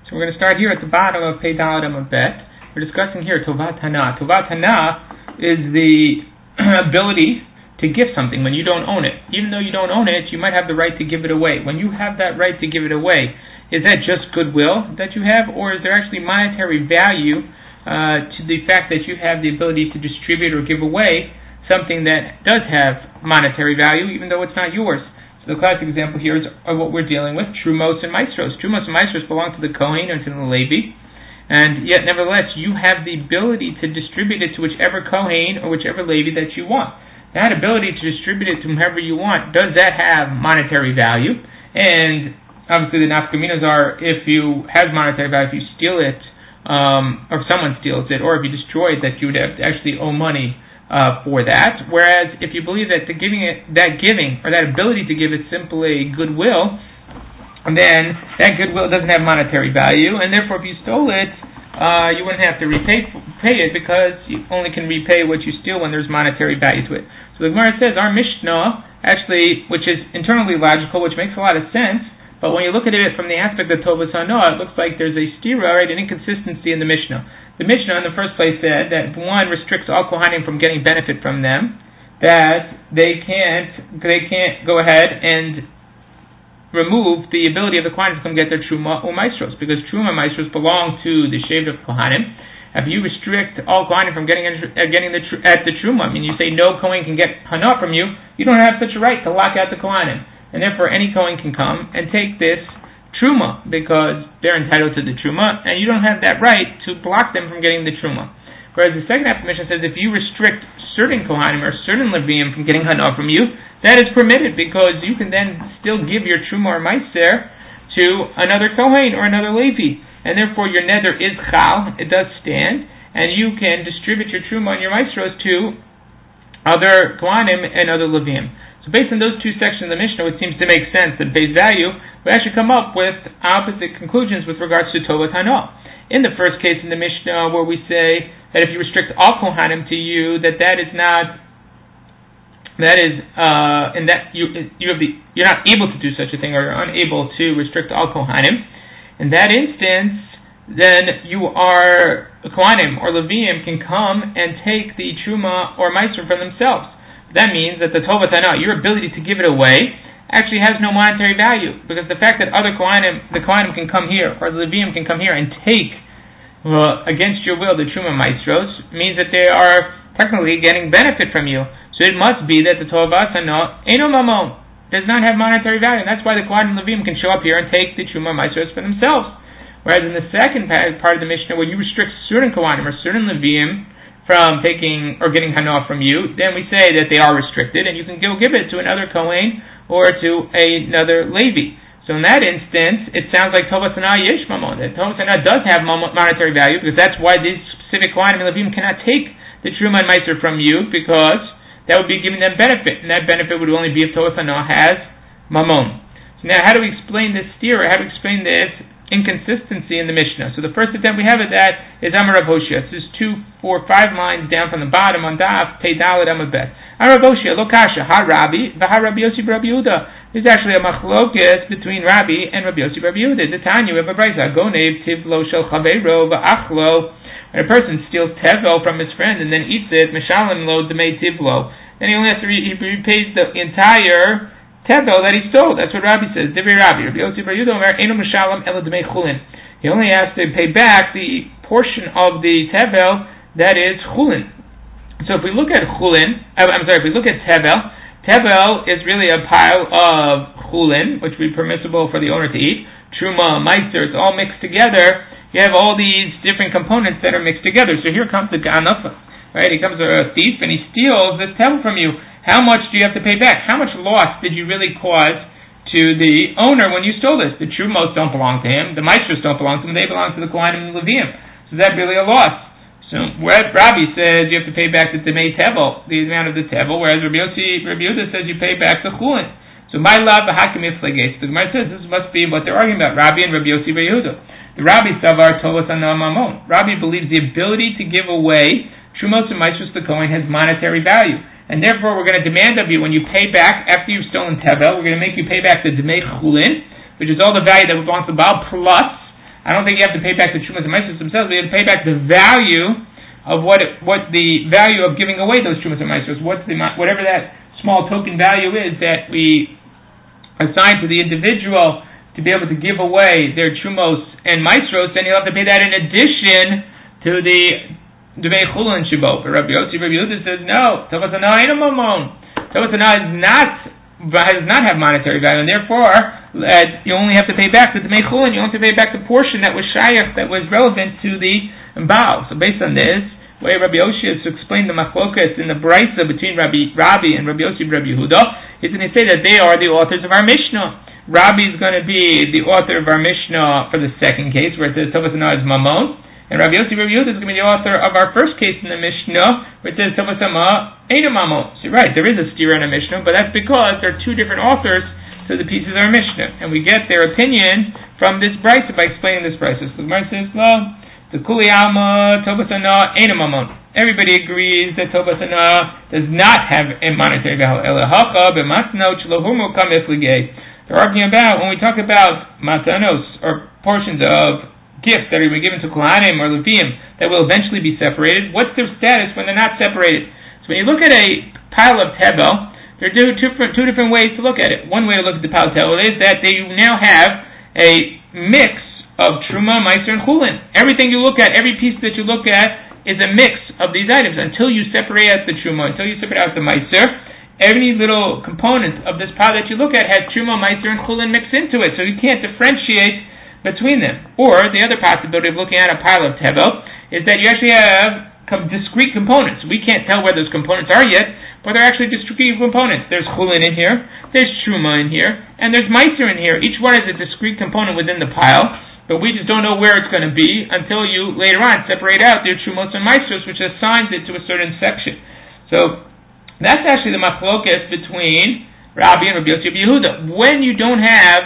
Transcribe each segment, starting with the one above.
So we're going to start here at the bottom of Pei Daled Amud Bet. We're discussing here Tovat Hana. Tovat Hana is the ability to give something when you don't own it. Even though you don't own it, you might have the right to give it away. When you have that right to give it away, is that just goodwill that you have, or is there actually monetary value to the fact that you have the ability to distribute or give away something that does have monetary value, even though it's not yours? So the classic example here is what we're dealing with, Trumos and Maestros. Trumos and Maestros belong to the Kohen or to the Levi, and yet nevertheless you have the ability to distribute it to whichever Kohen or whichever Levi that you want. That ability to distribute it to whomever you want, does that have monetary value? And obviously the nafkaminas are, if you have monetary value, if you steal it, or if someone steals it, or if you destroy it, that you would have to actually owe money for that. Whereas if you believe that that giving or that ability to give is simply goodwill, then that goodwill doesn't have monetary value, and therefore if you stole it, you wouldn't have to pay it, because you only can repay what you steal when there's monetary value to it. So the Gemara says our Mishnah, actually, which is internally logical, which makes a lot of sense, but when you look at it from the aspect of Tovas Hana, it looks like there's a stira, right, an inconsistency in the Mishnah. The Mishnah in the first place said that if one restricts all Kohanim from getting benefit from them, that they can't go ahead and remove the ability of the Kohanim to come get their Truma or Maestros, because Truma and Maestros belong to the Shevet of Kohanim. If you restrict all Kohanim from getting the Truma, I mean, you say no Kohen can get Hana from you, you don't have such a right to lock out the Kohanim. And therefore any Kohen can come and take this Truma, because they're entitled to the Truma, and you don't have that right to block them from getting the Truma. Whereas the second half of the Mishnah says if you restrict certain Kohanim or certain Leviim from getting Hana from you, that is permitted, because you can then still give your Truma or Meiser to another Kohen or another Levi, and therefore your neder is Chal, it does stand, and you can distribute your Truma and your Meisros to other Kohanim and other Leviim. So based on those two sections of the Mishnah, it seems to make sense that base value, we actually come up with opposite conclusions with regards to Tovat Hana. In the first case in the Mishnah, where we say that if you restrict all Kohanim to you, you're not able to do such a thing, or you're unable to restrict all Kohanim. In that instance, then Kohanim or Leviim can come and take the Truma or Meiser for themselves. That means that the Tovat Hana, your ability to give it away, actually has no monetary value, because the fact that the Kohanim can come here, or the Leviim can come here and take, against your will, the Truma Maestros, means that they are technically getting benefit from you. So it must be that the Tovat Hana, Eino Mamon, does not have monetary value, and that's why the Kohanim and Leviim can show up here and take the Truma Maestros for themselves. Whereas in the second part of the Mishnah, where you restrict certain Kohanim or certain Leviim from taking or getting Hana from you, then we say that they are restricted, and you can go give it to another Kohen or to another Levi. So in that instance, it sounds like Tovas Hana Yesh Mamon, that Tovas Hana does have monetary value, because that's why these specific Kohanim and Levim cannot take the Truma and Meiser from you, because that would be giving them benefit, and that benefit would only be if Tovas Hana has Mamon. So now, how do we explain this stira? How do we explain this inconsistency in the Mishnah? So the first attempt we have at that is Amar Rav Hoshia. This is 2, 4, 5 lines down from the bottom on Daf Pei Daled Amud Bet. Amar Rav Hoshia lo kasha ha Rabbi v'ha Rabbi Yossi b'Rabbi Yehuda. This is actually a machlokes between Rabbi and Rabbi Yossi b'Rabbi Yehuda. The Tanya, we have a brayza, gonev tivlo shel chaveiro v'achlo. When a person steals tevel from his friend and then eats it, mishalim lo demei tivlo, then he only has to he repays the entire tevel that he stole. That's what Rabbi says. Divrei Rabbi. Rabbi Yossi b'Rabbi Yehuda omer eino mishalim elo demei chulin. He only has to pay back the portion of the tevel that is chulin. So if we look at chulin, if we look at tevel is really a pile of chulin, which would be permissible for the owner to eat. Truma, meiser, it's all mixed together. You have all these different components that are mixed together. So here comes the ganaf, right? He comes a thief and he steals this tevel from you. How much do you have to pay back? How much loss did you really cause to the owner when you stole this? The trumos don't belong to him. The meisters don't belong to him. They belong to the Kohanim and Leviim. So that's really a loss. So where Rabbi says you have to pay back the demei tevel, the amount of the tevel, whereas Rabbi Yehuda says you pay back the chulin. So my love the hakim iflages. The Gemara says this must be what they're arguing about, Rabbi and Rabbi Yossi bar Yehuda. The Rabbi savar tovas hana mamon. Rabbi believes the ability to give away trumos and maestros to Kohen has monetary value, and therefore we're going to demand of you when you pay back after you've stolen tevel, we're going to make you pay back the demei chulin, which is all the value that belongs to Baal plus I don't think you have to pay back the Trumas and Maasros themselves. We have to pay back the value of what the value of giving away those Trumas and Maasros. Whatever that small token value is that we assign to the individual to be able to give away their Trumos and Maasros, then you'll have to pay that in addition to the Dvei Chulin Shibo. But Rabbi Yossi, Rabbi Yehuda says, no, Tovas Hana ain't a mamon. Tovas Hana does not have monetary value, and therefore you only have to pay back the Dvei Chulin. You only have to pay back the portion that was shayach, that was relevant to the Baal. So based on this, the way Rabbi Yoshi has explained the machlokas in the Brisa between Rabbi and Rabbi Yossi and Rabbi Yehuda, he's going to say that they are the authors of our Mishnah. Rabbi is going to be the author of our Mishnah for the second case, where it says Tovas Hana is mamon, and Rabbi Yossi Rabbi Yehuda is going to be the author of our first case in the Mishnah, where it says Tovas Hana ain't a mamon. So you're right, there is a steer in a Mishnah, but that's because there are two different authors to the pieces of our Mishnah, and we get their opinion from this Brisa by explaining this Brisa. So the Gemara says, well, the Kuli Alma Tovas Hana ain't a mamon. Everybody agrees that Tovas Hana does not have a monetary value. They're arguing about when we talk about matanos, or portions of gifts that are given to Kohanim or Levim that will eventually be separated. What's their status when they're not separated? So when you look at a pile of tevel, there are two different ways to look at it. One way to look at the pile of tevel is that they now have a mix of Truma, Meiser, and Chulin. Everything you look at, every piece that you look at, is a mix of these items. Until you separate out the Truma, until you separate out the Meiser, every little component of this pile that you look at has Truma, Meiser, and Chulin mixed into it. So you can't differentiate between them. Or the other possibility of looking at a pile of Tevel is that you actually have discrete components. We can't tell where those components are yet, but they're actually discrete components. There's Chulin in here, there's Truma in here, and there's Meiser in here. Each one is a discrete component within the pile, but we just don't know where it's going to be until you later on separate out their Trumos and Maasros, which assigns it to a certain section. So that's actually the machlokas between Rabbi and Rabbi Yossi Rabbi Yehuda. When you don't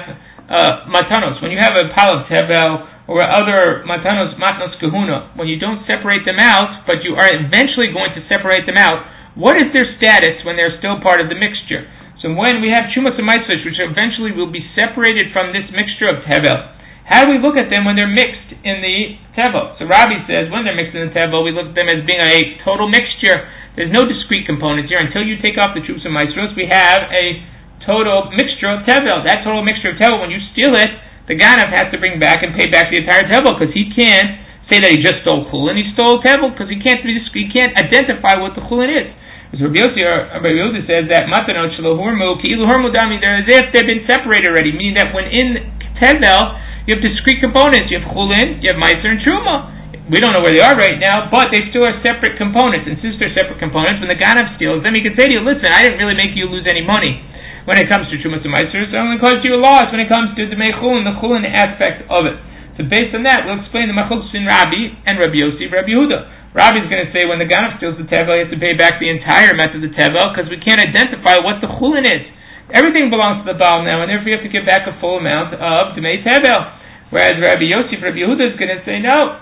have matanos, when you have a pile of tevel or other matanos, matnos kahuna, when you don't separate them out, but you are eventually going to separate them out, what is their status when they're still part of the mixture? So when we have Trumos and Maasros, which eventually will be separated from this mixture of tevel, how do we look at them when they're mixed in the tevel? So Rabbi says when they're mixed in the tevel, we look at them as being a total mixture. There's no discrete components here. Until you take off the Trumos and Maasros, we have a total mixture of tevel. That total mixture of tevel, when you steal it, the Ganav has to bring back and pay back the entire tevel, because he can't say that he just stole chulin. He stole tevel because he can't identify what the chulin is. As Rabbi Yehuda says that matanot shelo hurmu ki'ilu hurmu dami, they're as if they've been separated already, meaning that when in tevel you have discrete components. You have chulin, you have meiser, and truma. We don't know where they are right now, but they still are separate components. And since they're separate components, when the Ganav steals them, he can say to you, listen, I didn't really make you lose any money when it comes to Trumas and Maasros. It only caused you a loss when it comes to the Chulin, the Chulin aspect of it. So based on that, we'll explain the machlokes between Rabbi and Rabbi Yossi, Rabbi Yehuda. Rabbi is going to say when the Ganav steals the tevel, he has to pay back the entire method of the tevel, because we can't identify what the Chulin is. Everything belongs to the Baal now, and therefore you have to give back a full amount of Dmei Tevel. Whereas Rabbi Yossi, Rabbi Yehuda is going to say, no,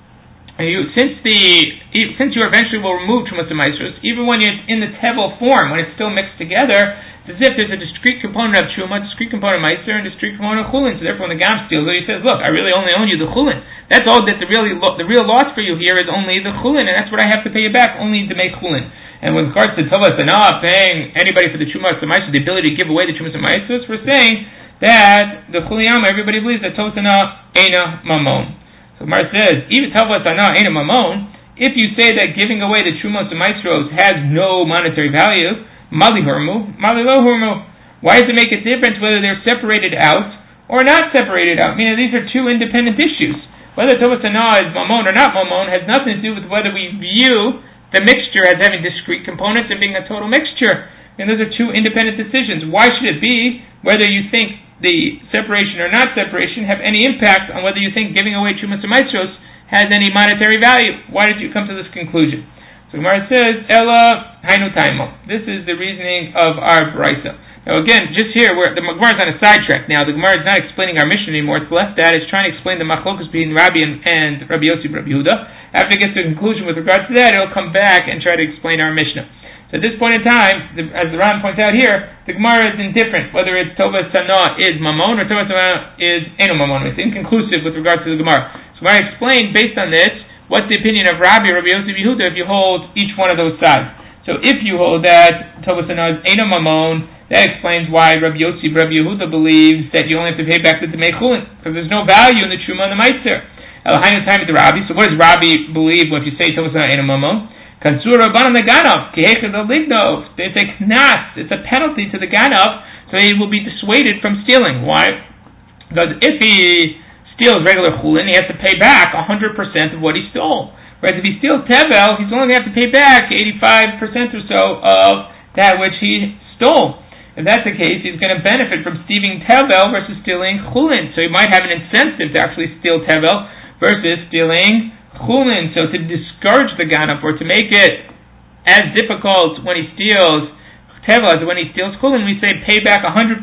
since you eventually will remove Trumas and Maasros, even when you're in the Tevel form, when it's still mixed together, it's as if there's a discrete component of Truma, a discrete component of Meiser, and a discrete component of Chulin. So therefore when the Gam steals it, he says, look, I really only own you the Chulin. That's all that the real loss for you here is only the Chulin, and that's what I have to pay you back, only to make Chulin. And with regards to Tovas Hana paying anybody for the Trumas and Maasros, the ability to give away the Trumas and Maasros, we're saying that the Chuliyama, everybody believes that Tovas Hana Eina Mamon. So Mar says, even Tovas Hana Eina Mamon, if you say that giving away the Trumos and Maasros has no monetary value, Mali Hurmu, Mali Lo Hurmu. Why does it make a difference whether they're separated out or not separated out? Meaning these are two independent issues. Whether Tovas Hana is Mamon or not Mamon has nothing to do with whether we view the mixture as having discrete components and being a total mixture. And those are two independent decisions. Why should it be whether you think the separation or not separation have any impact on whether you think giving away Trumas and Maasros has any monetary value? Why did you come to this conclusion? So Gemara says, Ella Hainu Taimo. This is the reasoning of our Brisa. Now again, just here, the Gemara is on a sidetrack now. The Gemara is not explaining our mission anymore. It's left that. It's trying to explain the machlokas between Rabbi and Rabbi Yossi and Rabbi Yehuda. After it gets to a conclusion with regards to that, it'll come back and try to explain our Mishnah. So at this point in time, as the Ran points out here, the Gemara is indifferent whether it's Tovas Sana is Mamon or Tovas Sana is Eno Mamon. It's inconclusive with regard to the Gemara. So I explained based on this what's the opinion of Rabbi Yosef Yehuda if you hold each one of those sides. So if you hold that Tovas Sana is Eno Mamon, that explains why Rabbi Yosef Yehuda believes that you only have to pay back the Demei Chulin because there's no value in the Truma and the Meiser. Elohainu time with the Rabbi. So what does Rabbi believe when you say Tovas Sana Eno Mamon? Kansur Rabbanan the Ganov, Kehechad Lignov. It's a knas, it's a penalty to the Ganov, so he will be dissuaded from stealing. Why? Because if he steals regular chulin, he has to pay back 100% of what he stole. Whereas if he steals tevel, he's only going to have to pay back 85% or so of that which he stole. If that's the case, he's going to benefit from stealing tevel versus stealing chulin. So he might have an incentive to actually steal tevel versus stealing chulin. So to discourage the ganaf or to make it as difficult when he steals tevel as when he steals chulin, we say pay back 100%,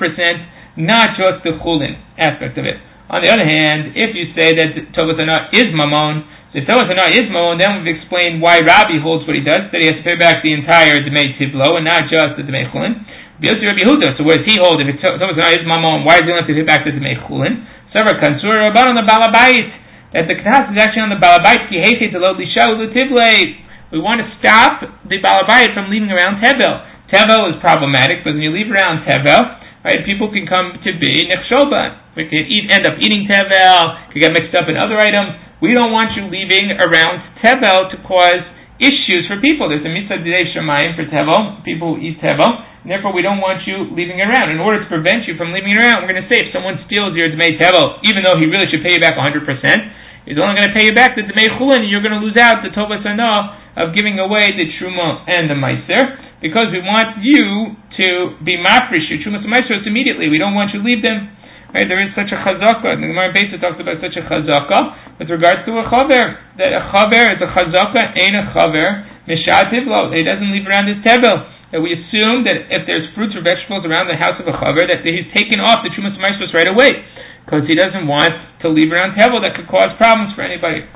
not just the chulin aspect of it. On the other hand, if you say that Tovas Ana is mamon, so if Tovas Ana is mamon, then we've explained why Rabbi holds what he does, that he has to pay back the entire Demei Tivlo and not just the Demei Chulin. Rabbi Yehuda, so where does he hold? If Tovas Ana is mamon, why does he have to pay back the Demei Chulin? Sever Kansur Rabban on the Balabait, that the knas is actually on the Balabait, ki heche to lo lisha u'lutivle. We want to stop the Balabait from leaving around Tevel. Tevel is problematic, but when you leave around Tevel, right, people can come to be nechshoba. We can end up eating tevel, can get mixed up in other items. We don't want you leaving around tevel to cause issues for people. There's a mitzvah d'dei shamayim for tevel, people who eat tevel, and therefore we don't want you leaving it around. In order to prevent you from leaving it around, we're going to say if someone steals your d'mei tevel, even though he really should pay you back 100%, he's only going to pay you back the d'mei chulin, and you're going to lose out the tovas hana of giving away the truma and the meiser, because we want you to be mafresh your trumas and meiser immediately. We don't want you to leave them. Right, there is such a chazaka. The Gemara Beis talks about such a chazaka with regards to a chaver. That a chaver is a chazaka, ain't a chaver mishat tivlo. He doesn't leave around his tevel. That we assume that if there's fruits or vegetables around the house of a chaver, that he's taken off the trumas meisos right away because he doesn't want to leave around tevel that could cause problems for anybody.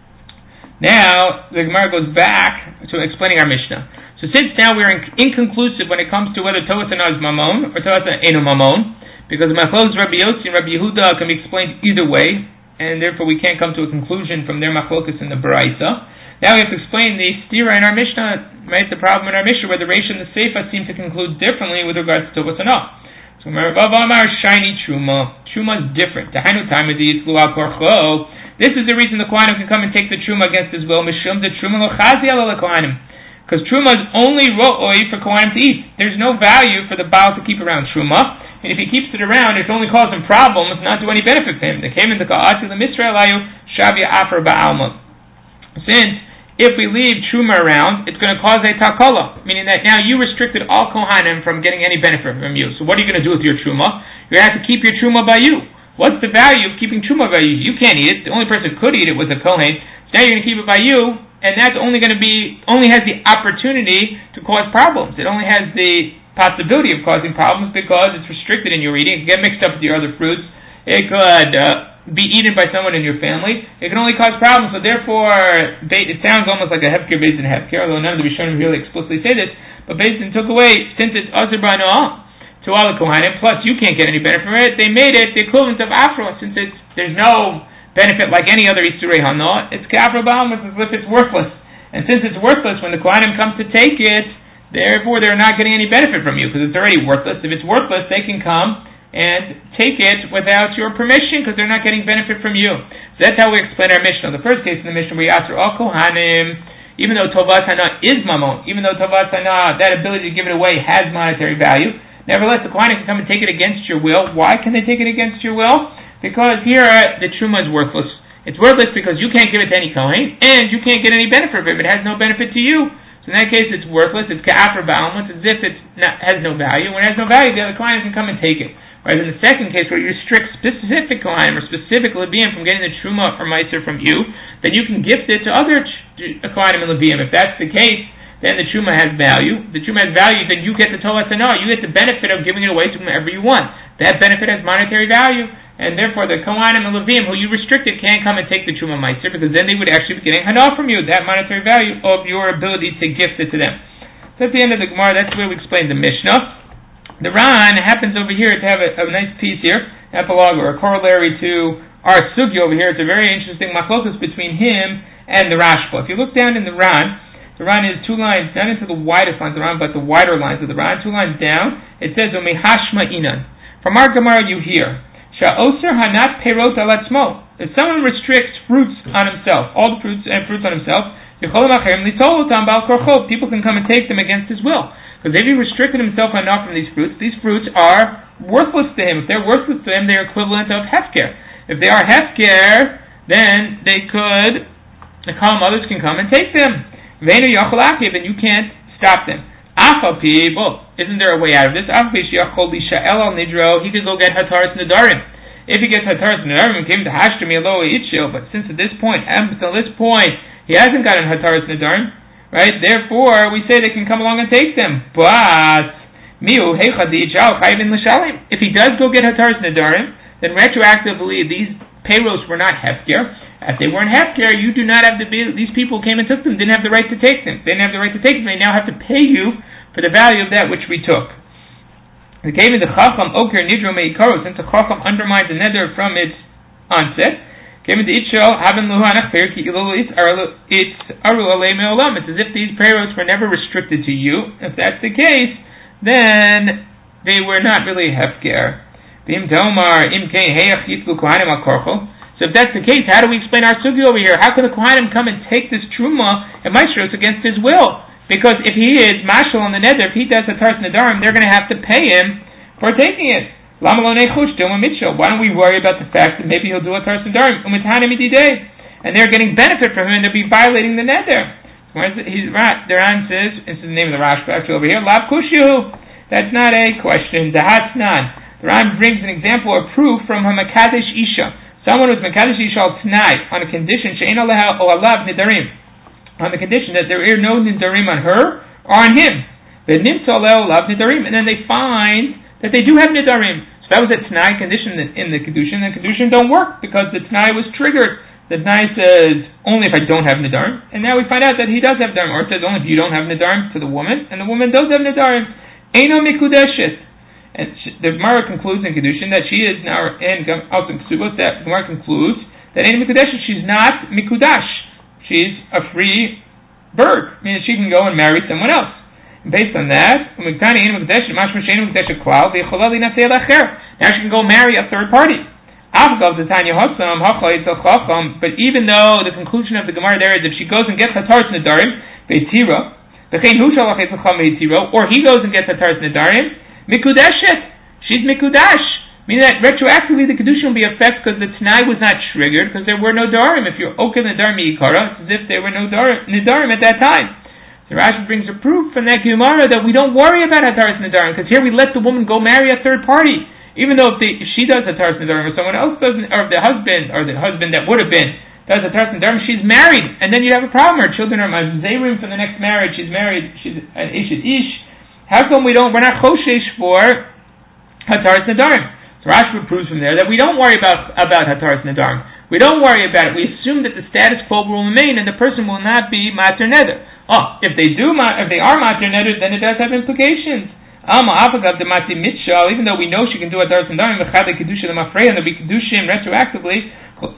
Now the Gemara goes back to explaining our Mishnah. So since now we're inconclusive when it comes to whether Tovas Ana is mamon or Tovas Ana ain't mamon, because Machlokes Rabbi Yossi and Rabbi Yehuda can be explained either way, and therefore we can't come to a conclusion from their Machlokes in the Baraisa. Now we have to explain the stira in our Mishnah, right? The problem in our Mishnah where the Reish and the Seifa seem to conclude differently with regards to Tovas Ana. So Rav Amar shiny truma. Truma is different. This is the reason the Kohanim can come and take the truma against his will. Mishum the truma lo chazi ala Kohanim. Because truma is only ro'oi for Kohanim to eat. There's no value for the Baal to keep around truma. And if he keeps it around, it's only causing problems, not do any benefit for him. They came in the Ka'at to the Misraelayu, Shavya Afar Ba'alma. Since, if we leave Truma around, it's going to cause a takala, meaning that now you restricted all Kohanim from getting any benefit from you. So what are you going to do with your Truma? You're going to have to keep your Truma by you. What's the value of keeping Truma by you? You can't eat it. The only person who could eat it was a Kohen. So now you're going to keep it by you, and that's only has the opportunity to cause problems. It only has the possibility of causing problems because it's restricted in your eating. It can get mixed up with your other fruits. It could be eaten by someone in your family. It can only cause problems. So therefore, it sounds almost like a hefker based in hefker, although none of the Rishonim really explicitly say this. But based in took away, since it's Aser B'Anoah to all the Kohanim, plus you can't get any benefit from it, they made it the equivalent of Afro, since there's no benefit like any other Isurei Hana. It's Kafra Ba'am, as if it's worthless. And since it's worthless, when the Kohanim comes to take it, therefore, they're not getting any benefit from you because it's already worthless. If it's worthless, they can come and take it without your permission because they're not getting benefit from you. So that's how we explain our Mishnah. The first case in the Mishnah, we ask all Kohanim, even though Tovas Hana is mamon, even though Tovas Hana, that ability to give it away has monetary value, nevertheless, the Kohanim can come and take it against your will. Why can they take it against your will? Because here the Truma is worthless. It's worthless because you can't give it to any Kohen, and you can't get any benefit from it. It has no benefit to you. In that case, it's worthless. It's ka'afar ba'alma. It's as if it has no value. When it has no value, the other Kohanim can come and take it. Whereas in the second case, where you restrict specific Kohanim or specific Leviim from getting the Truma or Meiser from you, then you can gift it to other Kohanim and Leviim. If that's the case, then the Truma has value. The Truma has value, then you get the Tovas Hana. You get the benefit of giving it away to whomever you want. That benefit has monetary value. And therefore, the Kohanim and Leviim, who you restricted, can't come and take the Truma Meiser, because then they would actually be getting Hana from you, that monetary value of your ability to gift it to them. So that's the end of the Gemara. That's the way we explain the Mishnah. The Ran happens over here to have a nice piece here, epilogue or a corollary to our Sugi over here. It's a very interesting machlokus between him and the Rashba. If you look down in the Ran is 2 lines, not into the widest lines of the Ran, but the wider lines of the Ran, 2 lines down. It says, Umehashma inan. From our Gemara you hear, Sha'oser hanat perot al atzmo. If someone restricts fruits on himself, all the fruits on himself, people can come and take them against his will. Because if he restricted himself enough from these fruits are worthless to him. If they're worthless to him, they're equivalent of hefker. If they are hefker, then they could, others can come and take them. And you can't stop them. Isn't there a way out of this? He could go get hataras nedarim. If he gets hataras nedarim, came to hashtami alo itchil. But since at this point, he hasn't gotten hataras nedarim, right? Therefore, we say they can come along and take them. But if he does go get hataras nedarim, then retroactively these payros were not hefker. If they weren't hefker, you do not have these people came and took them, didn't have the right to take them. They didn't have the right to take them. They now have to pay you for the value of that which we took. The case of the chacham oker nidro meikaro, since the chacham undermines the nether from its onset. It's as if these payros were never restricted to you. If that's the case, then they were not really hefker. So if that's the case, how do we explain our sugi over here? How can the kohanim come and take this truma and maestros against his will? Because if he is mashal on the nether, if he does a tars nedarim, they're going to have to pay him for taking it. Why don't we worry about the fact that maybe he'll do a tars nedarim and they're getting benefit from him and they'll be violating the nether? The Ran says, this is the name of the Rashba actually over here, Lab Kushu. That's not a question. The Ran brings an example or proof from Hamakadesh Isha. Someone who's Mekadesh Isha al Tnai on a condition She'en Aleha o Alav Nidarim, on the condition that there are no Nidarim on her or on him. The Nimtza Aleha Alav Nidarim, and then they find that they do have Nidarim. So that was a Tnai condition in the Kedushin. The Kedushin don't work because the Tnai was triggered. The Tnai says only if I don't have Nidarim, and now we find out that he does have Nidarim, or it says only if you don't have Nidarim to the woman, and the woman does have Nidarim. Eino Mikudeshet. And the Gemara concludes in Kedushin that she is now, and also in Ksubos, that Gemara concludes that in Mikudesh she's not Mikudash. She's a free bird, meaning she can go and marry someone else. And based on that, now she can go marry a third party. But even though the conclusion of the Gemara there is if she goes and gets hataras nedarim, or he goes and gets hataras nedarim, Mikudeshet, she's Mikudash, meaning that retroactively the Kedushin will be effect because the Tnai was not triggered because there were no Darim. If you're Okel Nedarim Yikara, it's as if there were no Nedarim at that time. So Rashi brings a proof from that Gemara that we don't worry about Hataras Nedarim because here we let the woman go marry a third party. Even though if she does Hataras Nedarim or someone else doesn't, or the husband that would have been does Hataras Nedarim, she's married, and then you have a problem. Her children are Mazzerim from the next marriage. She's married, she's an Ish. How come we're not choshesh for hataras nedarim? So Rashi proves from there that we don't worry about hataras nedarim. We don't worry about it. We assume that the status quo will remain and the person will not be mater neder. If they are mater neder, then it does have implications. Even though we know she can do hataras nedarim, and there'll be kedushim retroactively.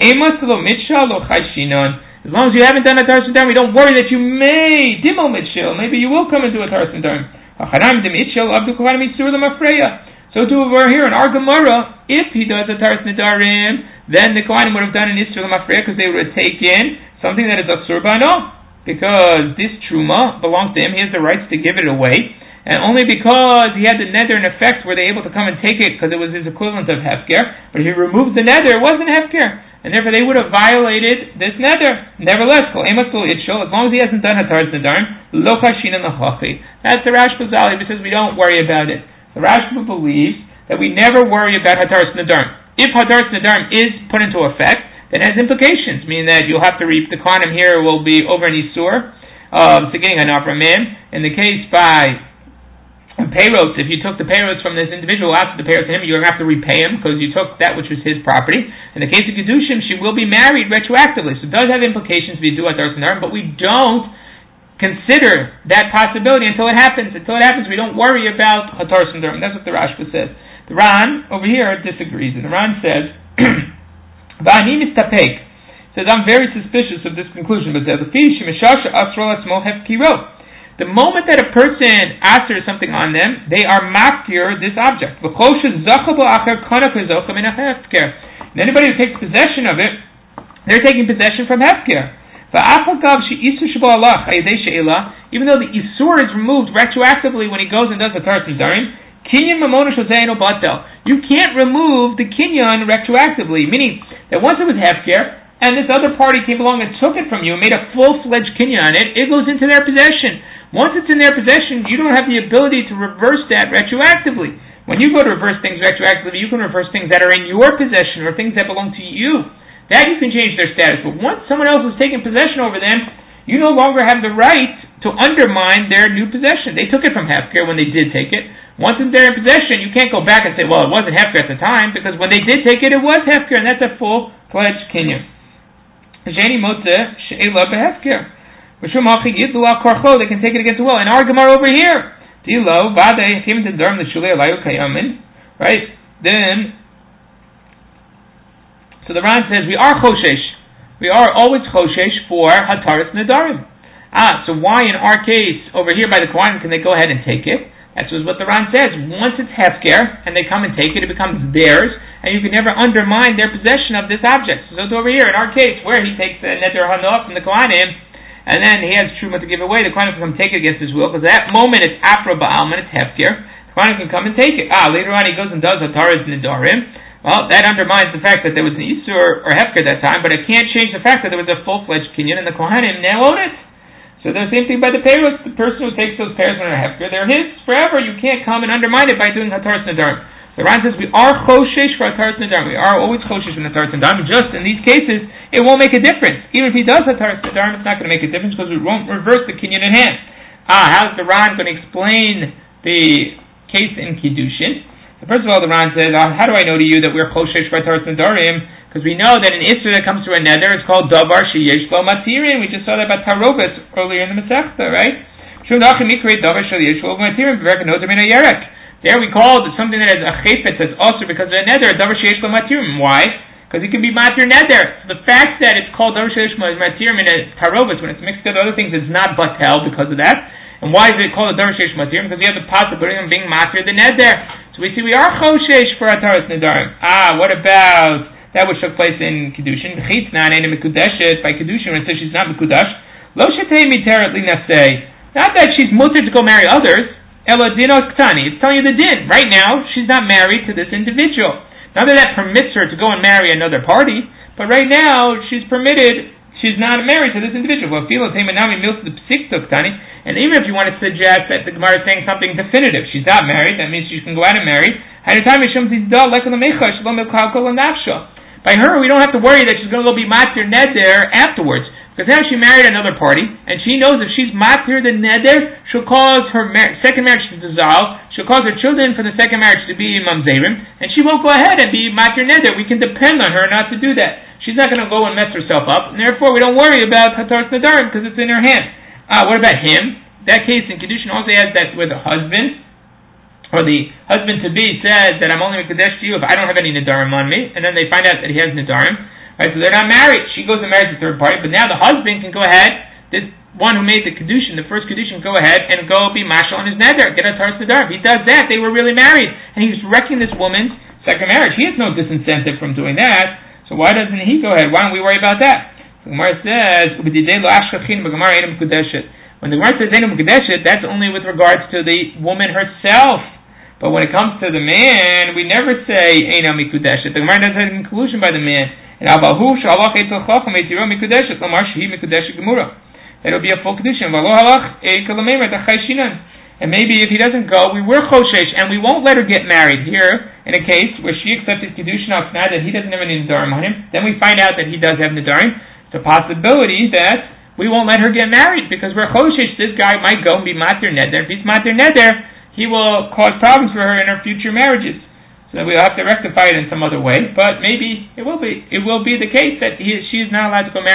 As long as you haven't done hataras nedarim, we don't worry that you may dimo mitchel. Maybe you will come and do hataras nedarim. So too over here in our Gemara, if he does a Taras Nedarim, then the Kohanim would have done an Isur L'Mafreya because they would have taken something that is Asur Bano. Because this Truma belongs to him, he has the rights to give it away. And only because he had the nether in effect were they able to come and take it because it was his equivalent of Hefker. But if he removed the nether, it wasn't Hefker. And therefore they would have violated this nether. Nevertheless, as long as he hasn't done Hataras Nedarim, lo chashin and lachachi. That's the Rashba Zali, who says we don't worry about it. The Rashba believes that we never worry about Hataras Nedarim. If Hataras Nedarim is put into effect, then it has implications, meaning that you'll have to reap the Kohanim here will be over an Isur, getting an Avramim. In the case by payrots, if you took the payrots from this individual after the payrots to him, you're going to have to repay him because you took that which was his property. In the case of Kedushim, she will be married retroactively. So it does have implications if you do Hataras Nedarim, but we don't consider that possibility until it happens. Until it happens, we don't worry about Hataras Nedarim. That's what the Rashba says. The Ran over here disagrees, and the Ran says, "V'ani mistapek." Says, I'm very suspicious of this conclusion, but the moment that a person asks something on them, they are mafkir this object. And anybody who takes possession of it, they're taking possession from hefker. Even though the isur is removed retroactively when he goes and does the Hataras Nedarim, you can't remove the kinyan retroactively, meaning that once it was hefker, and this other party came along and took it from you and made a full-fledged kinyan on it, it goes into their possession. Once it's in their possession, you don't have the ability to reverse that retroactively. When you go to reverse things retroactively, you can reverse things that are in your possession or things that belong to you. That you can change their status. But once someone else has taken possession over them, you no longer have the right to undermine their new possession. They took it from Hefker when they did take it. Once it's there in possession, you can't go back and say, well, it wasn't Hefker at the time, because when they did take it, it was Hefker, and that's a full-fledged kinyan. They can take it against the will. And our Gemara over here, right? Then, so the Ran says, we are choshesh. We are always choshesh for Hataras Nedarim. So why in our case, over here by the Kohanim, can they go ahead and take it? That's what the Ran says. Once it's hefker, and they come and take it, it becomes theirs, and you can never undermine their possession of this object. So it's over here, in our case, where he takes the Neder Hanoah from the Kohanim, and then he has Truma to give away, the Kohanim can come take it against his will, because at that moment it's Afra Ba'alman, it's hefker, the Kohanim can come and take it. Later on he goes and does Hataras Nedarim. Well, that undermines the fact that there was an Isur or hefker at that time, but it can't change the fact that there was a full-fledged kinyan, and the Kohanim now own it. So the same thing by the payros. The person who takes those payros when they're hefker, they're his forever. You can't come and undermine it by doing Hataras Nedarim. The Ran says we are choshesh for Hataras Nedarim. We are always choshesh for Hataras Nedarim. Just in these cases, it won't make a difference. Even if he does Hataras Nedarim, it's not going to make a difference because we won't reverse the kinyan in hand. How's the Ran going to explain the case in Kiddushin? So first of all, the Ran says, how do I know to you that we're choshesh for Hataras Nedarim? Because we know that an Isser that comes through a neder is called Davar Sheyesh Lo Matirin. We just saw that about Tarovis earlier in the Masechta, right? There we called something that has a chayfetz that's also because of a neder, Davar Sheyesh Lo Matirin. Why? Because it can be Matir Neder. So the fact that it's called Davar Sheyesh Lo Matirin in a Tarovis, when it's mixed with other things, it's not Batel because of that. And why is it called a Davar Sheyesh Lo Matirin? Because you have the possibility of being Matir the neder. So we see we are Choshesh for Hataras Nedarim. What about that which took place in Kiddushin? By Kiddushin, when it says she's not Mekudash, Lo Shetei Miteret Linasei. Not that she's mutter to go marry others, Ela Dino Ktani. It's telling you the din. Right now, she's not married to this individual. Not that that permits her to go and marry another party, but right now, she's permitted, she's not married to this individual. And even if you want to suggest that the Gemara is saying something definitive, she's not married, that means she can go out and marry. By her, we don't have to worry that she's going to go be matir neder afterwards, because now she married another party, and she knows if she's matir the neder, she'll cause her second marriage to dissolve, she'll cause her children for the second marriage to be mamzerim, and she won't go ahead and be matir neder. We can depend on her not to do that. She's not going to go and mess herself up, and therefore we don't worry about Hataras Nedarim, because it's in her hand. What about him? That case in Kiddushin also has that where the husband, or the husband-to-be says that I'm only Mekadesh to you if I don't have any Nedarim on me, and then they find out that he has Nedarim, right, so they're not married. She goes and marries the third party, but now the husband can go ahead, this one who made the Kiddushin, the first Kiddushin, go ahead and go be mashal on his Neder, get a Hataras Nedarim. If he does that, they were really married, and he was wrecking this woman's second marriage. He has no disincentive from doing that, so why doesn't he go ahead? Why don't we worry about that? The Gemara says, when the Gemara says Einu Mekudeshet, that's only with regards to the woman herself. But when it comes to the man, we never say Eina Mikudeshet. The Gemara doesn't have a conclusion by the man. And Abahu Shalach Eitel Chacham Eitiro Mikudeshet Lamar Shehi Mikudeshet Gemura. That will be a full condition. Valo Halach Eikalamei Retachai Shinan. And maybe if he doesn't go, we were Choshesh, and we won't let her get married. Here, in a case where she accepted Kiddushin al Tanai that he doesn't have any Nedarim on him, then we find out that he does have Nedarim. It's a possibility that we won't let her get married because we're Choshesh. This guy might go and be Matir Neder. If he's Matir Neder, he will cause problems for her in her future marriages. So we'll have to rectify it in some other way. But maybe it will be the case that she is not allowed to go marry.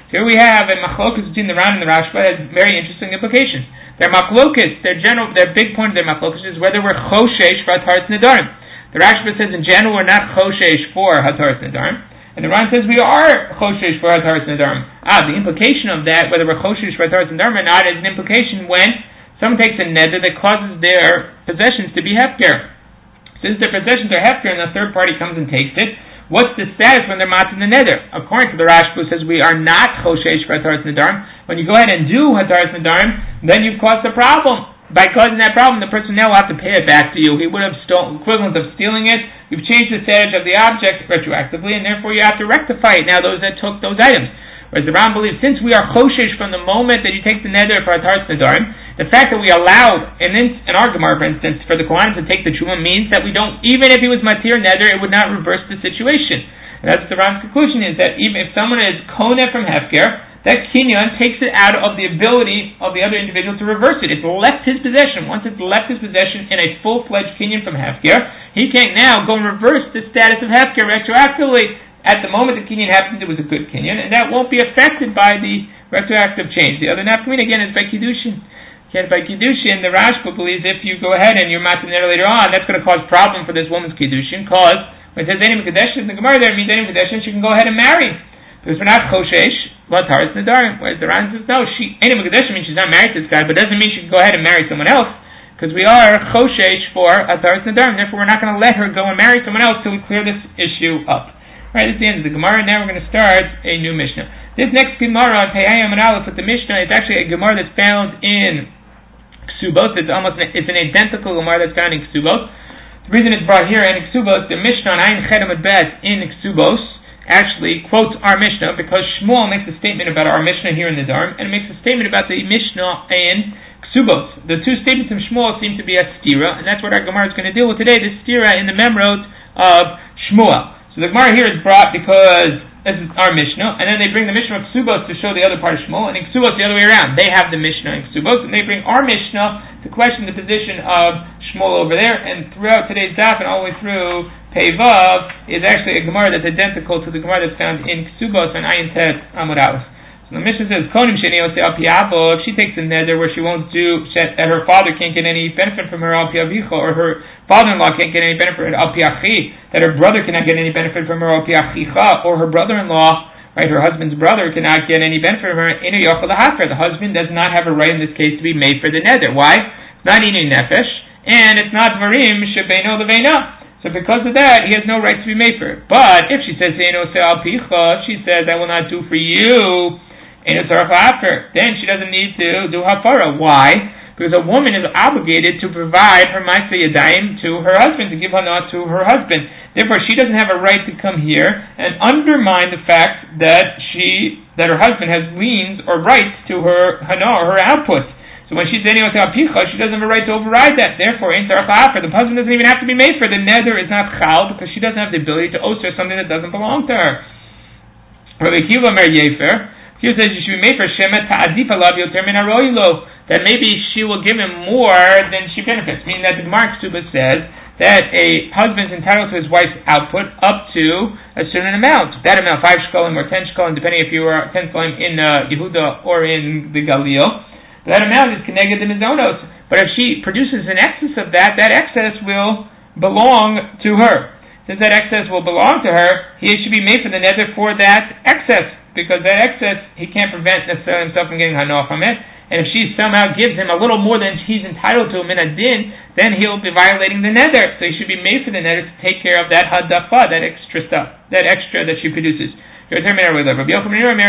Here we have a machlokas between the Ran and the Rashba that has very interesting implications. Their machlokas, their big point of their machlokas is whether we're choshesh for hataras nedarim. The Rashba says in general we're not choshesh for hataras nedarim, and the Ran says we are choshesh for hataras nedarim. The implication of that, whether we're choshesh for hataras nedarim or not, is an implication when someone takes a neder that causes their possessions to be hefker. Since their possessions are hefker and a third party comes and takes it, what's the status when they're matzah in the neder? According to the Rashba, who says we are not choshesh for hataras nedarim, when you go ahead and do hataras nedarim, then you've caused a problem. By causing that problem, the person now will have to pay it back to you. He would have stolen, equivalent of stealing it. You've changed the status of the object retroactively, and therefore you have to rectify it now, those that took those items. Whereas the Ram believes, since we are choshesh from the moment that you take the neder for hataras nedarim, the fact that we allowed, in our Gemara, for instance, for the Kohanim to take the truma means that we don't, even if he was matir neder, it would not reverse the situation. And that's what the Ram's conclusion is, that even if someone is koneh from hefker, that kinyan takes it out of the ability of the other individual to reverse it. It's left his possession. Once it's left his possession in a full-fledged kinyan from hefker, he can't now go and reverse the status of hefker retroactively. At the moment the kinyan happened, it was a good kinyan, and that won't be affected by the retroactive change. The other nafkamin, again, is by kiddushin. Again, by kiddushin, the Rashba believes if you go ahead and you're matzah neder later on, that's going to cause problem for this woman's kiddushin, because when it says any Mekadesh in the Gemara there, it means any Mekadesh, she can go ahead and marry. Because we're not choshesh, but hataras nedarim. Whereas the Ran says, no, any Mekadesh means she's not married to this guy, but doesn't mean she can go ahead and marry someone else, because we are choshesh for hataras nedarim. Therefore, we're not going to let her go and marry someone else till we clear this issue up. Alright, this is the end of the Gemara. Now we're going to start a new Mishnah. This next Gemara on Pehayim and Aleph with the Mishnah is actually a Gemara that's found in Ksubos. It's an identical Gemara that's found in Ksubos. The reason it's brought here in Ksubos, the Mishnah on Ayin Chet Amud Bet in Ksubos actually quotes our Mishnah, because Shmuel makes a statement about our Mishnah here in the Dharm, and makes a statement about the Mishnah in Ksubos. The two statements of Shmuel seem to be a stira, and that's what our Gemara is going to deal with today, the stira in the Memrot of Shmuel. So the Gemara here is brought because this is our Mishnah, and then they bring the Mishnah of Ksubos to show the other part of Shmuel, and in Ksubos the other way around. They have the Mishnah in Ksubos, and they bring our Mishnah to question the position of Shmuel over there, and throughout today's daf and all the way through Pei Vav is actually a Gemara that's identical to the Gemara that's found in Ksubos and Ayin Tet Amud Aleph. So the Mishnah says, Konim Sheni Ose Al Pi Avo, if she takes a neder where she won't do, that her father can't get any benefit from her Al Pi Avicha, or her father-in-law can't get any benefit from Al Pi Achi, that her brother cannot get any benefit from her Al Pi Achicha, or her brother-in-law, right, her husband's brother cannot get any benefit from her Inu Yochel Hafer. The husband does not have a right in this case to be made for the neder. Why? It's not Inu Nefesh, and it's not Varim Shebeino Leveina. So because of that, he has no right to be made for it. But if she says Inu Se Al Picha, if she says I will not do for you, then she doesn't need to do hafara. Why? Because a woman is obligated to provide her ma'aseh yadayim to her husband, to give hana to her husband. Therefore, she doesn't have a right to come here and undermine the fact that her husband has liens or rights to her hana or her output. So when she's any al picha, she doesn't have a right to override that. Therefore, the husband doesn't even have to be made for. The neder is not chal because she doesn't have the ability to oser something that doesn't belong to her. Rabbi Akiva Mer Yefer, he says you should be made for Shemet Ta'adif Alav Yoter Min Haroilo, that maybe she will give him more than she benefits. Meaning that the Gemara Ksuba says that a husband is entitled to his wife's output up to a certain amount. That amount, 5 shkolim or 10 shkolim, depending if you are 10 shkolim in Yehuda or in the Galil, that amount is connected to mizonos. But if she produces an excess of that, that excess will belong to her. Since that excess will belong to her, he should be made for the nether for that excess. Because that excess, he can't prevent necessarily himself from getting hana from it. And if she somehow gives him a little more than he's entitled to min adin, then he'll be violating the nether. So he should be made for the nether to take care of that hadafa, that extra stuff, that extra that she produces. Rabbi Yochanan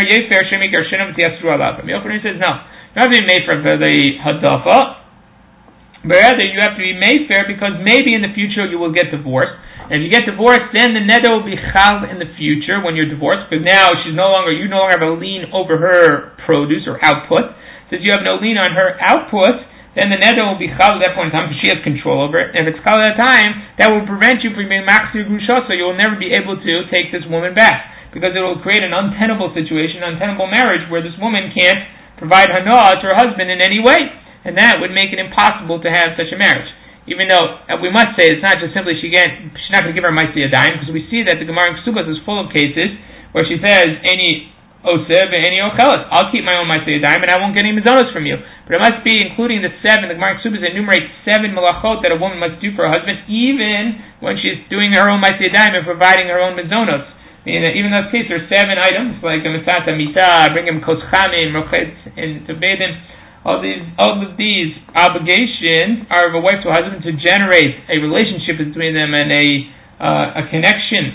says, no, you don't have to be made for the hadafa, but rather you have to be made fair because maybe in the future you will get divorced. And if you get divorced, then the neder will be chal in the future when you're divorced, because now you no longer have a lien over her produce or output. Since you have no lien on her output, then the neder will be chal at that point in time because she has control over it. And if it's chal at that time, that will prevent you from being machzir grusha, so you will never be able to take this woman back, because it will create an untenable situation, an untenable marriage, where this woman can't provide hana to her husband in any way, and that would make it impossible to have such a marriage. Even though we must say it's not just simply she's not going to give her ma'aseh yadayim, because we see that the Gemara in Ksubos is full of cases where she says any I'll keep my own Maaseh Yadayim and I won't get any mizonos from you. But it must be including the 7. The Gemara Ksubas enumerates 7 malachot that a woman must do for her husband, even when she's doing her own Maaseh Yadayim and providing her own mizonos. Even in those cases, there are 7 items like a Masata Mita, bring him Kos Chamim, Rochetz, and Tebedim. All of these obligations are of a wife to a husband to generate a relationship between them and a connection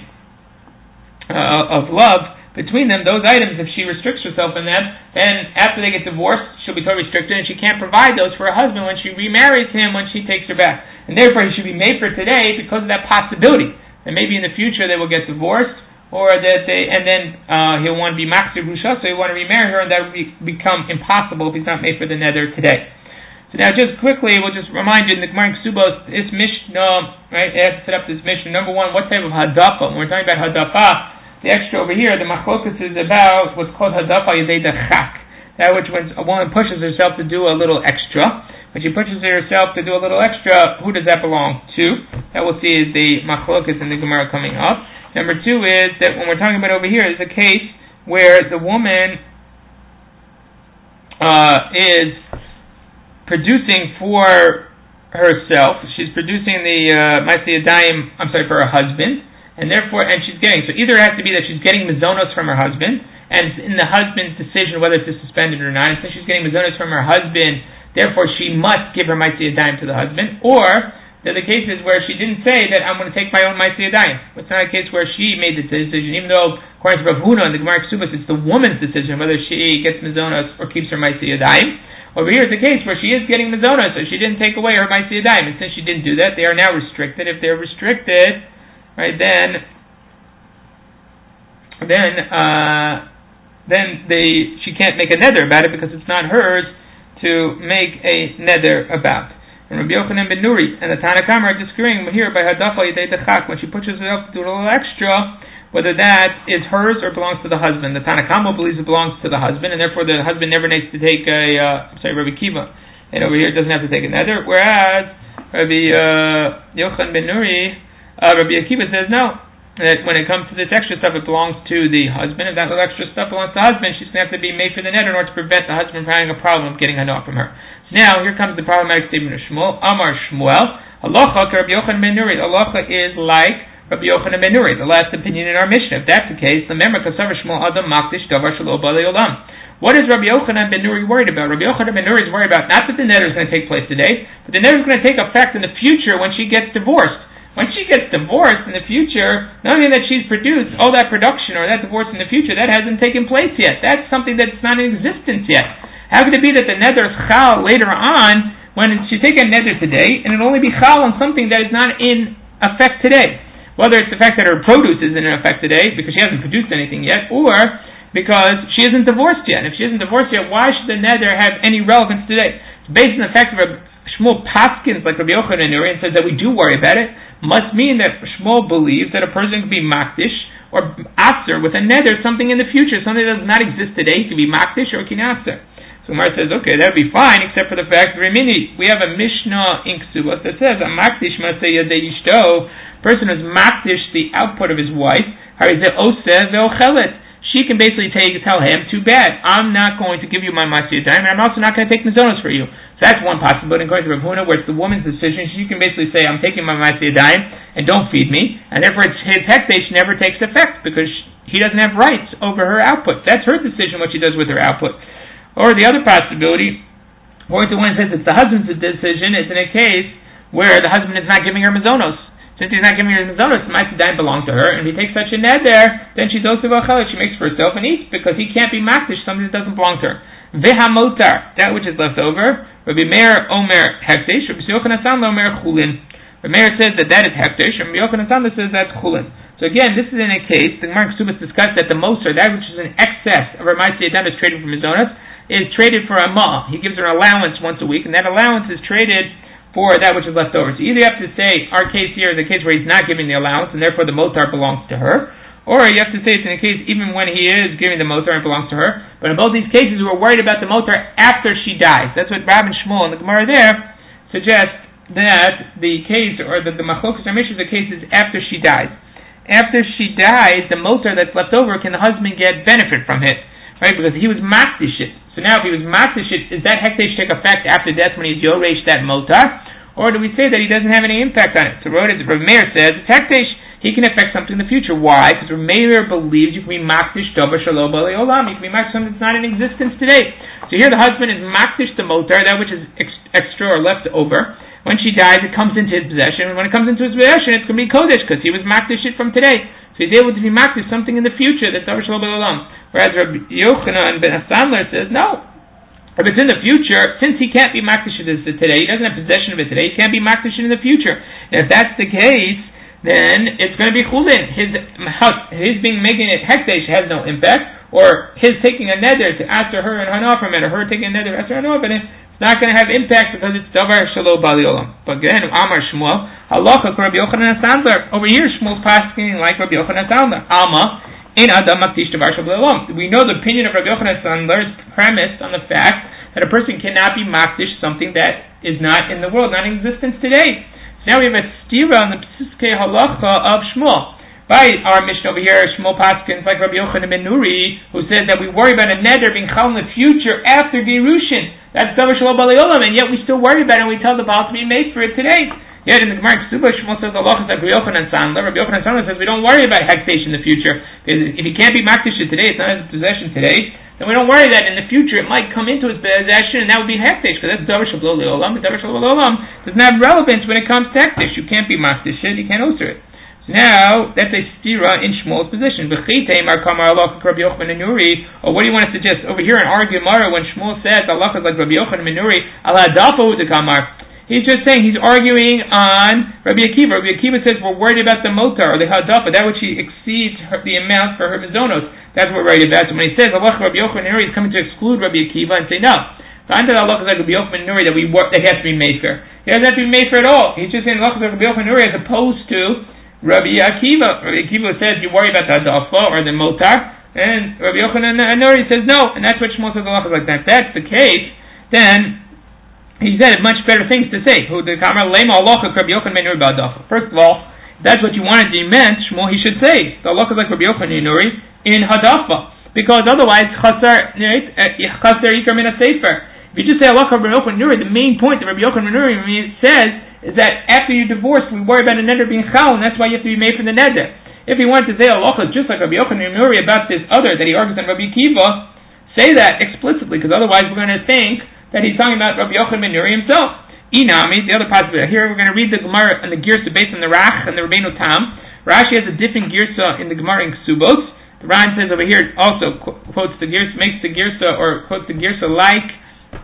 of love between them. Those items, if she restricts herself in them, then after they get divorced, she'll be totally restricted, and she can't provide those for her husband when she remarries him, when she takes her back. And therefore, he should be made for today because of that possibility. And maybe in the future they will get divorced, or that he'll want to be Machzir Rusha, so he'll want to remarry her, and that will become impossible if he's not made for the nether today. So now, just quickly, we'll just remind you in the Gemara Ksubos, this Mishnah, right? It has to set up this Mishnah. Number one, what type of hadafa? When we're talking about hadafa, the extra over here, the machlokas is about what's called hadafa yedei dachak. That which when a woman pushes herself to do a little extra. When she pushes herself to do a little extra, who does that belong to? That we'll see is the machlokas in the Gemara coming up. Number 2 is that when we're talking about over here is a case where the woman is producing for herself. She's producing the Maaseh Yadayim, for her husband, and she's getting. So either it has to be that she's getting mizonos from her husband, and it's in the husband's decision whether to suspend it or not. And since she's getting mizonos from her husband, therefore she must give her Maaseh Yadayim to the husband, or there are the cases where she didn't say that I'm going to take my own Maaseh Yadayim. It's not a case where she made the decision, even though, according to Rav Huna and the Gemara Ksubas, it's the woman's decision whether she gets mizonos or keeps her Maaseh Yadayim. Over here, it's a case where she is getting mizonos, so she didn't take away her Maaseh Yadayim. And since she didn't do that, they are now restricted. If they're restricted, right, then she can't make a nether about it because it's not hers to make a nether about. And Rabbi Yochanan ben Nuri and the Tanna Kamma are disagreeing here by hadafa yedei dachak, when she pushes herself to do a little extra, whether that is hers or belongs to the husband. The Tanna Kamma believes it belongs to the husband, and therefore the husband never needs to take Rabbi Kiva, and over here it doesn't have to take a nether. Whereas Rabbi Yochanan ben Nuri, Rabbi Akiva says no, that when it comes to this extra stuff, it belongs to the husband. If that little extra stuff belongs to the husband, she's going to have to be made for the nether in order to prevent the husband from having a problem of getting hana from her. So now, here comes the problematic statement of Shmuel. Amar Shmuel, halacha Rabbi Yochanan ben Nuri. Halacha is like Rabbi Yochanan ben Nuri, the last opinion in our Mishnah. If that's the case, remember, Kasavar Shmuel Adam Makdish Davar Shelo Balei Olam. What is Rabbi Yochanan ben Nuri worried about? Rabbi Yochanan ben Nuri is worried about not that the nether is going to take place today, but the nether is going to take effect in the future when she gets divorced. When she gets divorced in the future, not only that she's produced all that production or that divorce in the future, that hasn't taken place yet. That's something that's not in existence yet. How could it be that the nether is chal later on when she's taking a nether today, and it'll only be chal on something that is not in effect today? Whether it's the fact that her produce isn't in effect today because she hasn't produced anything yet, or because she isn't divorced yet. And if she isn't divorced yet, why should the nether have any relevance today? It's based on the fact that Shmuel paskins like Rabbi Yochanan and says that we do worry about it, must mean that Shmuel believes that a person can be makdish or aser with a nether, something in the future, something that does not exist today. He can be makdish or can aser. So Gemara says, okay, that would be fine, except for the fact, Rimini, we have a Mishnah in Ksubos that says, a makdish maseh yadei ishto, person who's makdish the output of his wife, harizeh oseh ve'ochelet. She can basically tell him, too bad, I'm not going to give you my Maaseh Yadayim, and I'm also not going to take mizonos for you. So that's one possibility. According to Rav Huna, where it's the woman's decision, she can basically say, I'm taking my Maaseh Yadayim, and don't feed me, and therefore his hekdesh never takes effect, because he doesn't have rights over her output. That's her decision, what she does with her output. Or the other possibility, according to one says it's the husband's decision, it's in a case where the husband is not giving her mizonos. Since he's not giving her mizonos, the Maaseh Yadayim belongs to her, and if he takes such a nether, then she's also v'achelet, she makes for herself and eats, because he can't be makdish something that doesn't belong to her. Vehamotar, that which is left over, Rabbi Meir Omer hekdesh, Rabbi Yochanan Omer chulin. Rabbi Meir says that is hekdesh, and Rabbi Yochanan says that's chulin. So again, this is in a case, the Gemara Ksubas discussed that the moser, that which is in excess of her Maaseh Yadayim is traded for mizonos, is traded for a ma. He gives her an allowance once a week, and that allowance is traded for that which is left over. So either you have to say, our case here is a case where he's not giving the allowance, and therefore the motar belongs to her, or you have to say it's in a case even when he is giving the motar, it belongs to her. But in both these cases, we're worried about the motar after she dies. That's what Rab and Shmuel and the Gemara there suggest, that the case, or the machlokas or mishnah, the case is after she dies. After she dies, the motar that's left over, can the husband get benefit from it? right? Because he was makdish it. So now if he was makdish it, is that hekdesh take effect after death when he's yoresh that motar? Or do we say that he doesn't have any impact on it? So Rav Meir says, it's hekdesh, he can affect something in the future. Why? Because Rav Meir believes you can be makdish davar shelo b'alei olam. You can be makdish something that's not in existence today. So here the husband is makdish the motar, that which is extra or left over. When she dies, it comes into his possession. And when it comes into his possession, it's going to be kodesh because he was makdish it from today. So he's able to be makdish something in the future that's davar shelo b'alei olam. Whereas Rabbi Yochanan ben Sandler says, no. If it's in the future, since he can't be makdish it today, he doesn't have possession of it today, he can't be makdish it in the future. And if that's the case, then it's going to be chulin. His making it hekdesh has no impact, or his taking a neder to answer her and Hana from it, or her taking a neder to answer Hana from it, it's not going to have impact because it's davar shelo b'alei olam. But again, Amar Shmuel, halacha Rabbi Yochanan Sandler. Over here, Shmuel's passing like Rabbi Yochanan Sandler. Alma. We know the opinion of Rabbi Yochanan Sandler is premised on the fact that a person cannot be makdish something that is not in the world, not in existence today. So now we have a stira on the Psiskei Halacha of Shmuel. By our mission over here, Shmuel Paskins, like Rabbi Yochanan ben Nuri, who says that we worry about a neder being chal in the future after Gerushin. That's davar shelo b'alei olam, and yet we still worry about it and we tell the Baal to be made for it today. Yet in the Gemara Ksuba, Shmuel says the law is like Rabbi Yochanan Sandler. Rabbi Yochanan Sandler says we don't worry about hekdesh in the future. Because if he can't be makdish today, it's not his possession today, then we don't worry that in the future it might come into his possession and that would be hekdesh. Because that's davar shelo b'alei olam. But davar shelo b'alei olam doesn't have relevance when it comes to hekdesh. You can't be makdish it, you can't alter it. So now, that's a stira in Shmuel's position. Or what do you want to suggest? Over here in our Gemara, when Shmuel says Allah is like Rabbi Yochanan ben Nuri, Allah dafa the kamar. He's just saying, he's arguing on Rabbi Akiva. Rabbi Akiva says we're worried about the motar, or the hadafa, that which he exceeds the amount for her mizonos. That's what we're worried about. So when he says Allah Rabbi Yochanan ben Nuri, he's coming to exclude Rabbi Akiva and say no. So under Allah is like Rabbi Yochanan ben Nuri that he has to be made for. He doesn't have to be made for at all. He's just saying Allah is like Rabbi Yochanan ben Nuri as opposed to Rabbi Akiva. Rabbi Akiva says you worry about the hadafa or the motar, and Rabbi Yochanan ben Nuri says no, and that's what Shmuel says Allah is like that. If that's the case, then he said much better things to say. First of all, if that's what you wanted to meant, Shmuel, he should say the halacha is like Rabbi Yochanan ben Nuri in hadafa, because otherwise chasar ikar min sefer. If you just say halacha Rabbi Yochanan ben Nuri, the main point that Rabbi Yochanan ben Nuri says is that after you divorce, we worry about a neder being chal, and that's why you have to be made for the neder. If he wanted to say halacha just like Rabbi Yochanan ben Nuri about this other that he argues on Rabbi Akiva, say that explicitly, because otherwise we're going to think that he's talking about Rabbi Yochanan ben Nuri himself. Inami, the other possibility. Here we're going to read the Gemara and the Girsa based on the Rach and the Rabbeinu Tam. Rashi has a different Girsa in the Gemara in Ksubos. The Ran says over here also quotes the Girsa, makes the Girsa or quotes the Girsa like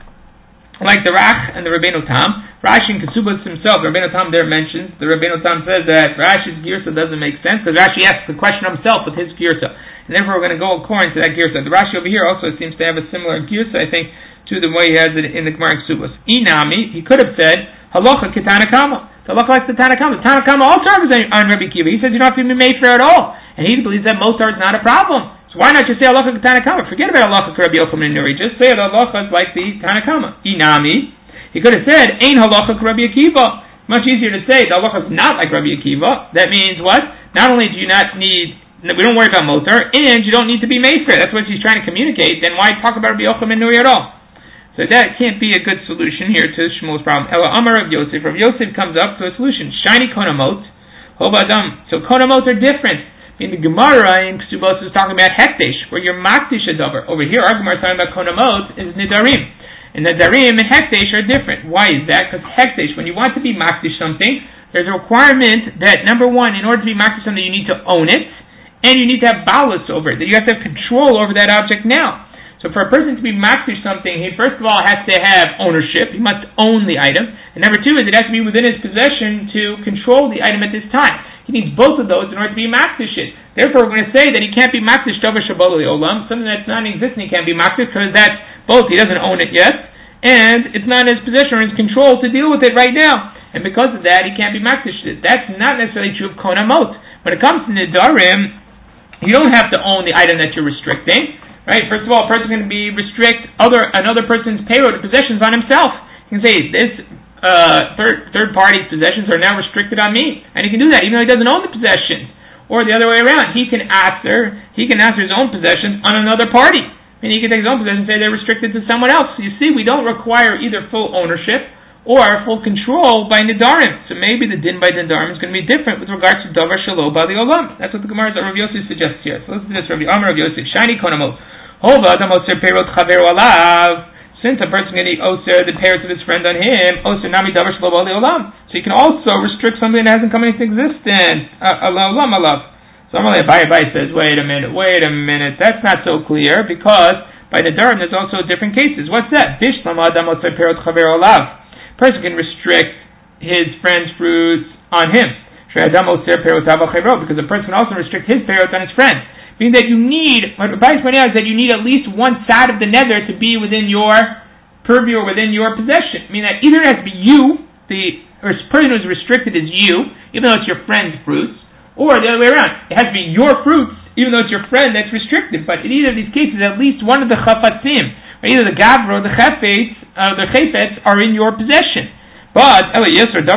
the Rach and the Rabbeinu Tam. Rashi in Ksubos himself, the Rabbeinu Tam there mentions, the Rabbeinu Tam says that Rashi's Girsa doesn't make sense because Rashi asks the question himself with his Girsa. And therefore we're going to go according to that Girsa. The Rashi over here also seems to have a similar Girsa, I think, to the way he has it in the Gemara Ksubos. Inami, he could have said, halacha ketanakama. The halacha like the Tanakama. The Tanakama also argues on Rabbi Akiva. He says you don't have to be made for it at all. And he believes that motar is not a problem. So why not just say halacha ketanakama? Forget about halacha Rabbi Yochanan ben Nuri. Just say the halacha is like the Tanakama. Inami, he could have said, ain halacha Rabbi Akiva. Much easier to say the halacha is not like Rabbi Akiva. That means what? Not only do you not need, we don't worry about motar, and you don't need to be made for it. That's what he's trying to communicate. Then why talk about Rabbi Yochanan ben Nuri at all? So that can't be a good solution here to Shmuel's problem. Ela Amar of Yosef. Rav Yosef comes up to a solution. Shiny konamot, hobadam. So konamot are different. In the Gemara in Ksubos is talking about hekdesh, where you're makdish a davar. Over here, our Gemara is talking about konamot is nidarim. And nidarim and hekdesh are different. Why is that? Because hekdesh, when you want to be makdish something, there's a requirement that number one, in order to be makdish something, you need to own it, and you need to have balus over it. That you have to have control over that object now. So for a person to be makdish something, he first of all has to have ownership. He must own the item. And number two is it has to be within his possession to control the item at this time. He needs both of those in order to be makdish it. Therefore, we're going to say that he can't be makdish davar shelo b'alei olam, something that's not in existence he can't be makdish because that's both. He doesn't own it yet, and it's not in his possession or his control to deal with it right now. And because of that, he can't be makdish it. That's not necessarily true of konamot. When it comes to nidarim, you don't have to own the item that you're restricting. Right? First of all, a person can restrict another person's payroll to possessions on himself. He can say, this third party's possessions are now restricted on me. And he can do that even though he doesn't own the possessions. Or the other way around, he can answer his own possessions on another party. meaning he can take his own possession and say they're restricted to someone else. So you see, we don't require either full ownership or full control by Nidarim. So maybe the din by Nidarim is going to be different with regards to Davar Shelo Bali Olam. That's what the Gemara Rav Yosef suggests here. So listen to this, Rav Yosef. Shiny Konamo. Hova Adam Oser Perot Chaver Alav. Since a person can eat Oser, the parents of his friend on him, Oser Nami Davar Shelo Bali Olam. So you can also restrict something that hasn't come into existence. Olam Alav. So Abai says, wait a minute. That's not so clear because by Nidarim there's also different cases. What's that? Bishlam Adam Oser Perot Chaver Alav. Person can restrict his friend's fruits on him. Because a person can also restrict his perot on his friend. Meaning that you need, what Rabbi is pointing out is that you need at least one side of the nether to be within your purview or within your possession. Meaning that either it has to be you, the person who's restricted is you, even though it's your friend's fruits, or the other way around. It has to be your fruits, even though it's your friend that's restricted. But in either of these cases, at least one of the chafatzim, or either the gavra or the chafetz, the chayfetz are in your possession. But you can't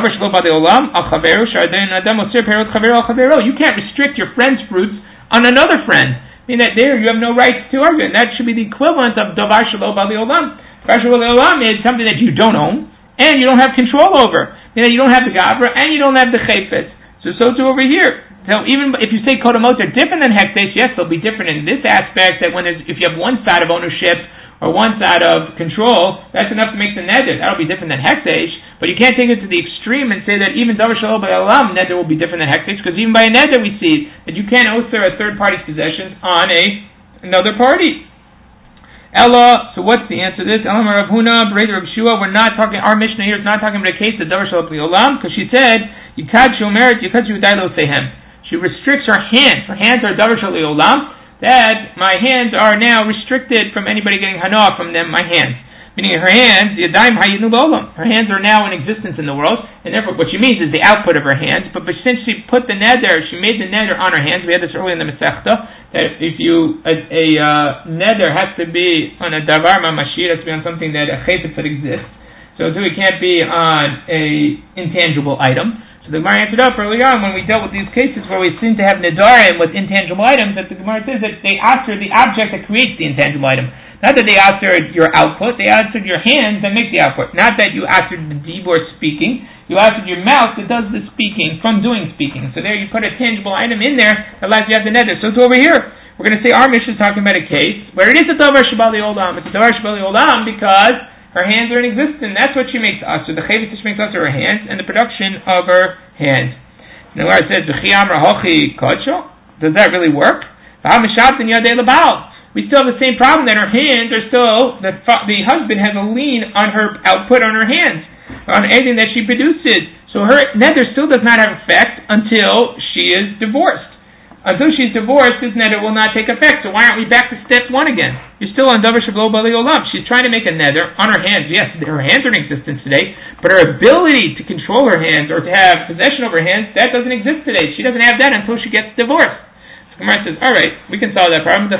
restrict your friend's fruits on another friend. I mean that there you have no right to argue. And that should be the equivalent of davar shelo bali olam. Davar shelo bali olam is something that you don't own and you don't have control over. I mean that you don't have the gavra and you don't have the chayfetz. So too over here. So even if you say kodamot are different than hekdesh, yes, they'll be different in this aspect that if you have one side of ownership or one side of control, that's enough to make the neder. That'll be different than hekdesh, but you can't take it to the extreme and say that even davar shelo bali olam neder will be different than hekdesh, because even by a neder we see that you can't oser a third party's possessions on another party. Ella, so what's the answer to this? Ella Rav Huna, Bereder Rav Shua, we're not talking, our Mishnah here is not talking about a case of davar shelo bali olam, because she said, Yikad Shomeret, Yikad Shudailo Sehem. She restricts her hands. Her hands are davar shelo olam, that my hands are now restricted from anybody getting hana from them, my hands. Meaning her hands, yadayim hayinu b'olam. Her hands are now in existence in the world, and therefore what she means is the output of her hands. But since she put the neder, she made the neder on her hands. We had this earlier in the Masechta, that if you, a neder has to be on a davar mamashir, has to be on something that a chayfetz that exists. So it can't be on a intangible item. So the Gemara answered up early on when we dealt with these cases where we seem to have nedarim with intangible items, that the Gemara says that they answer the object that creates the intangible item. Not that they answered your output, they answered your hands that make the output. Not that you answered the dibur speaking, you answered your mouth that does the speaking from doing speaking. So there you put a tangible item in there that allows you to have the nether. So it's over here. We're going to say our Mishnah is talking about a case where it is a davar shebali olam. It's a davar shebali olam because her hands are in existence. That's what she makes us. So the chayvus makes us her hands and the production of her hands. Now where it says does that really work? We still have the same problem that her hands are still the husband has a lien on her output on her hands, on anything that she produces. So her nether still does not have effect until she is divorced. Until she's divorced, this nether will not take effect. So why aren't we back to step one again? You're still on davar shelo bali olam. She's trying to make a nether on her hands. Yes, her hands are in existence today, but her ability to control her hands or to have possession over her hands, that doesn't exist today. She doesn't have that until she gets divorced. So Gemara says, all right, we can solve that problem.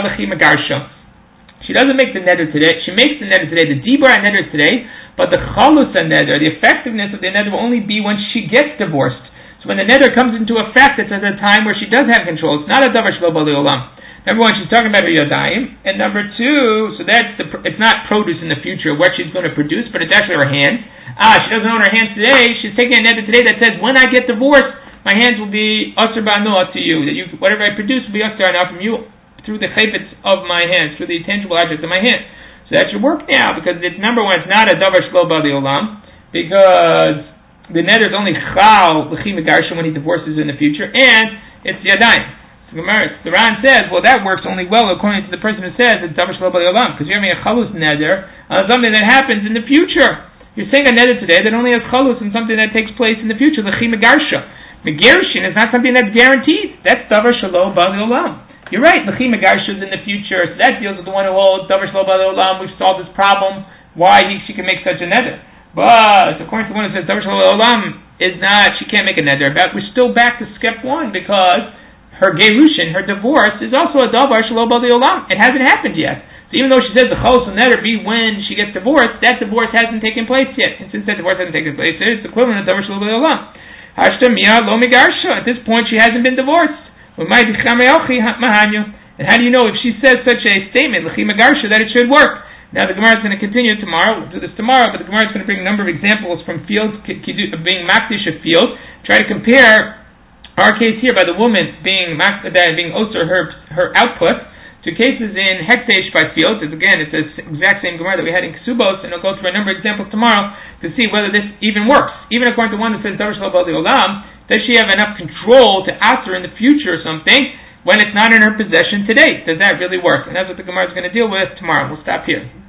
She doesn't make the nether today. She makes the nether today, the dibur nether today, but the chalus nether, the effectiveness of the nether will only be when she gets divorced. So when the nether comes into effect, it's at a time where she does have control. It's not a davar shelo bali olam. Number one, she's talking about her yadayim, and number two, so it's not produce in the future, what she's going to produce, but it's actually her hands. She doesn't own her hands today. She's taking a nether today that says, when I get divorced, my hands will be asur ba'anoah to you. That whatever I produce will be asur now from you through the chayfetz of my hands, through the tangible object of my hand. So that should work now, because it's number one, it's not a davar shelo bali olam, because the nether is only chal l'chi megarsha when he divorces in the future, and it's yadayim. So the Ran says, well, that works only well according to the person who says it's davar shelo bali olam, because you're having a chalus nether on something that happens in the future. You're saying a nether today that only has chalus on something that takes place in the future, l'chi megarsha. Megarshin is not something that's guaranteed. That's davar shelo bali olam. You're right, l'chi megarsha is in the future, so that deals with the one who holds davar shelo bali olam. We've solved this problem, why she can make such a nether. But according to one who says davar shelo olam is not, she can't make a nether. But we're still back to step one, because her gerushin, her divorce, is also a davar shelo bali olam. It hasn't happened yet. So even though she says the chalus will nether be when she gets divorced, that divorce hasn't taken place yet. And since that divorce hasn't taken place, it's equivalent to davar shelo bali olam. At this point, she hasn't been divorced. And And how do you know if she says such a statement, L'chi Megarsha, that it should work? Now the Gemara is going to continue tomorrow. We'll do this tomorrow, but the Gemara is going to bring a number of examples from fields, being makdish of fields, try to compare our case here by the woman being osir her output to cases in hekdesh by fields. Again, it's the exact same Gemara that we had in Kesubos, and I'll go through a number of examples tomorrow to see whether this even works. Even according to one that says Davar Shel Ba'al Olam, does she have enough control to answer in the future or something when it's not in her possession today? Does that really work? And that's what the Gemara is going to deal with tomorrow. We'll stop here.